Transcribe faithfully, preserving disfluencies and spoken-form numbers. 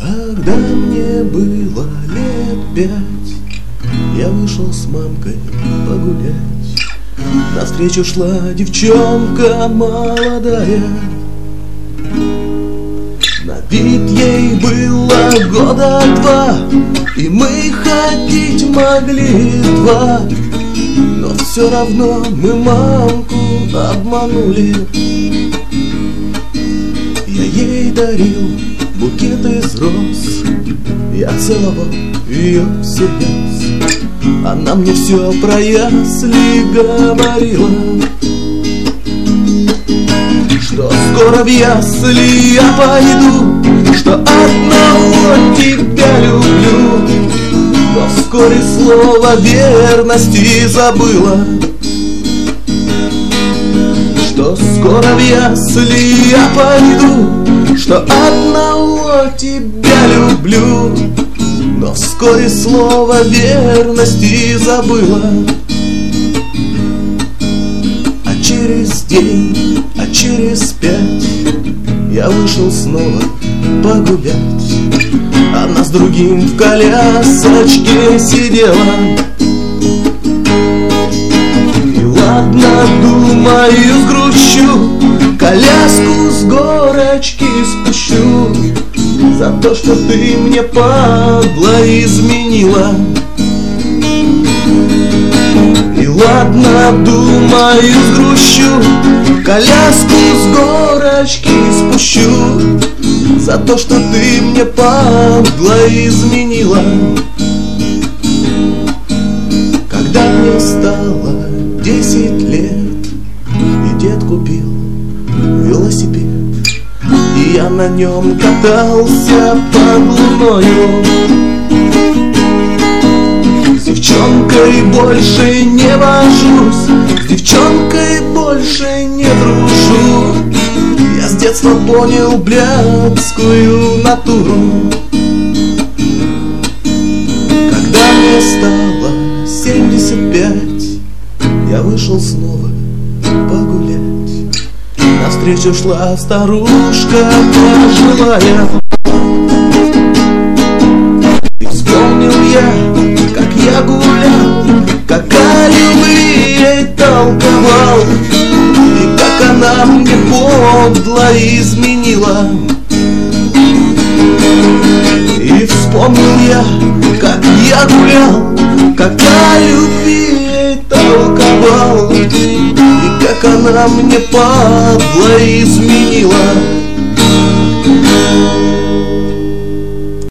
Когда мне было лет пять, я вышел с мамкой погулять. Навстречу шла девчонка молодая. На вид ей было года два, и мы ходить могли два. Но все равно мы мамку обманули. Я ей дарил букет из роз, я целовал ее всерьез. Она мне все про ясли говорила, что скоро в ясли я пойду, что одного тебя люблю. Но вскоре слово верности забыла, что скоро в ясли я пойду, что одного тебя люблю. Но вскоре слово верности забыла. А через день, а через пять я вышел снова погулять. Она с другим в колясочке сидела. И ладно, думаю, сгрущу, коляску с горочки спущу за то, что ты мне, падла, изменила. И ладно, думаю, сгрущу, коляску с горочки спущу за то, что ты мне, падла, изменила. Когда мне стало десять лет, и дед купил велосипед, и я на нем катался под луною. С девчонкой больше не вожусь, с девчонкой больше не дружу. Я с детства понял блядскую натуру. Когда мне стало семьдесят пять, я вышел снова погулять. Навстречу шла старушка пожилая. И вспомнил я, как я гулял, как о любви ей толковал, и как она мне подло изменила. И вспомнил я, как я гулял, как о любви ей толковал, и как она мне, падла, изменила.